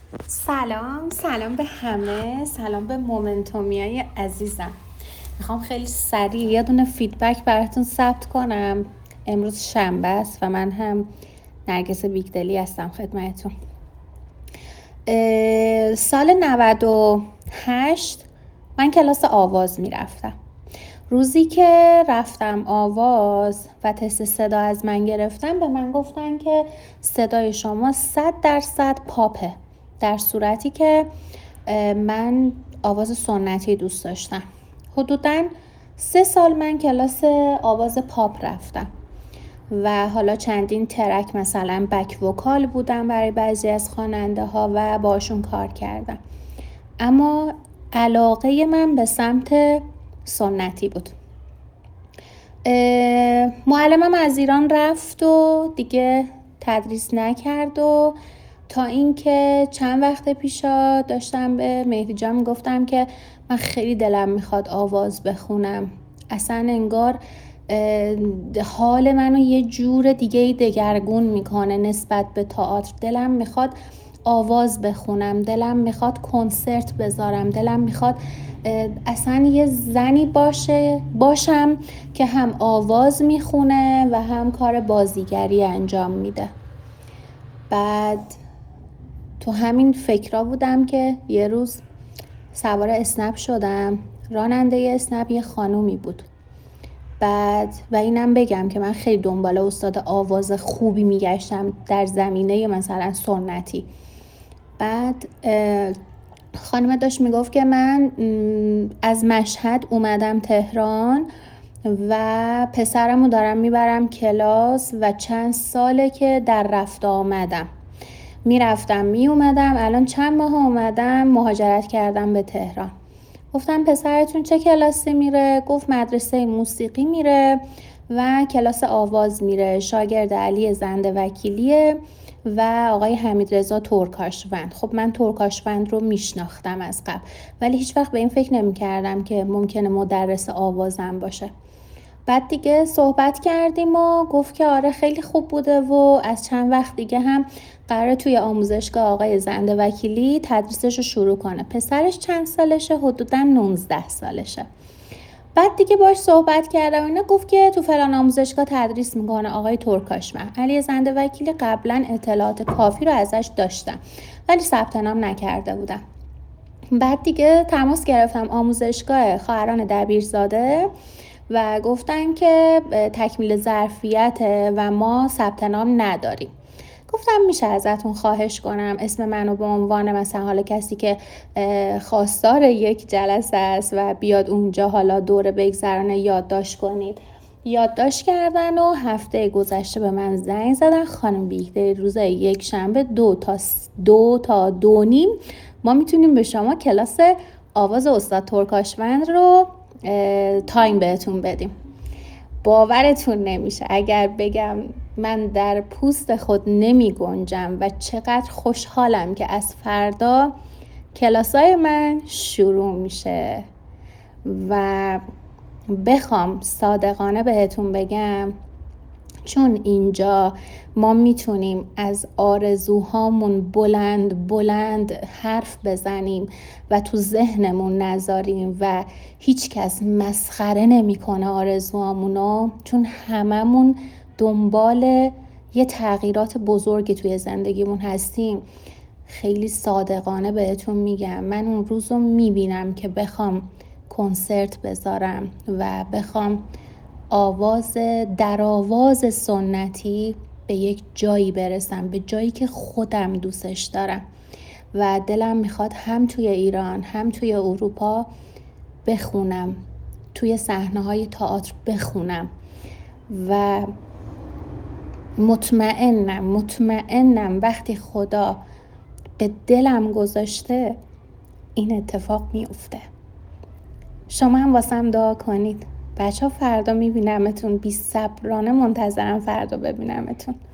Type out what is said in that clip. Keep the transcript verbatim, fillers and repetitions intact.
سلام سلام به همه، سلام به مومنتومیای عزیزم. میخوام خیلی سریع یه دونه فیدبک براتون ثبت کنم. امروز شنبه است و من هم نرگس بیگدلی هستم خدمتتون. سال نود و هشت من کلاس آواز میرفتم. روزی که رفتم آواز و تست صدا از من گرفتن، به من گفتن که صدای شما صد درصد پاپه، در صورتی که من آواز سنتی دوست داشتم. حدوداً سه سال من کلاس آواز پاپ رفتم و حالا چندین ترک مثلا بک وکال بودم برای بعضی از خواننده ها و باشون کار کردم، اما علاقه من به سمت سنتی بود. معلمم از ایران رفت و دیگه تدریس نکرد و تا اینکه چند وقت پیشا داشتم به مهدی جان میگفتم که من خیلی دلم میخواد آواز بخونم. اصلا انگار حال منو یه جور دیگه دگرگون میکنه نسبت به تئاتر. دلم میخواد آواز بخونم، دلم میخواد کنسرت بذارم، دلم میخواد اصلا یه زنی باشه باشم که هم آواز میخونه و هم کار بازیگری انجام میده. بعد تو همین فکرها بودم که یه روز سوار اسنپ شدم. راننده اسنپ یه خانومی بود. بعد و اینم بگم که من خیلی دنبال استاد آواز خوبی میگشتم در زمینه مثلا سنتی. بعد خانم داشت میگفت که من از مشهد اومدم تهران و پسرمو دارم میبرم کلاس و چند ساله که در رفت آمدم، میرفتم میومدم، الان چند ماه اومدم مهاجرت کردم به تهران. گفتم پسرتون چه کلاسی میره؟ گفت مدرسه موسیقی میره و کلاس آواز میره، شاگرد علی زنده وکیلیه و آقای حمیدرضا ترکاشوند. خب من ترکاشوند رو میشناختم از قبل، ولی هیچ وقت به این فکر نمی کردم که ممکنه مدرس آوازم باشه. بعد دیگه صحبت کردیم و گفت که آره خیلی خوب بوده و از چند وقت دیگه هم قراره توی آموزشگاه آقای زنده وکیلی تدریسش رو شروع کنه. پسرش چند سالشه؟ حدوداً نوزده سالشه. بعد دیگه باش صحبت کردم و اینا، گفت که تو فلان آموزشگاه تدریس میکنه آقای ترکاشوند. علی زنده وکیلی قبلا اطلاعات کافی رو ازش داشتم ولی ثبت نام نکرده بودم. بعد دیگه تماس گرفتم آموزشگاه خواهران دبیرزاده و گفتن که تکمیل ظرفیت و ما ثبت نام نداریم. گفتم میشه ازتون خواهش کنم اسم منو به عنوان مثلا حالا کسی که خواستار یک جلسه است و بیاد اونجا حالا دوره بگذرانه یادداشت کنید. یادداشت کردن و هفته گذشته به من زنگ زدن، خانم بیگدلی روز یک شنبه دو تا دو تا دو نیم ما میتونیم به شما کلاس آواز استاد ترکاشوند رو تایم بهتون بدیم. باورتون نمیشه اگر بگم من در پوست خود نمی گنجم و چقدر خوشحالم که از فردا کلاسای من شروع میشه. و بخوام صادقانه بهتون بگم، چون اینجا ما میتونیم از آرزوهامون بلند بلند حرف بزنیم و تو ذهنمون نذاریم و هیچ کس مسخره نمیکنه آرزوهامونو، چون هممون دنبال یه تغییرات بزرگی توی زندگیمون هستیم. خیلی صادقانه بهتون میگم من اون روزو میبینم که بخوام کنسرت بذارم و بخوام آواز در آواز سنتی به یک جایی برسم، به جایی که خودم دوستش دارم و دلم میخواد هم توی ایران هم توی اروپا بخونم، توی صحنه‌های تئاتر بخونم و مطمئنم مطمئنم وقتی خدا به دلم گذاشته این اتفاق میفته. شما هم واسم دعا کنید. بچه ها فردا میبینمتون، بی صبرانه منتظرم فردا ببینمتون.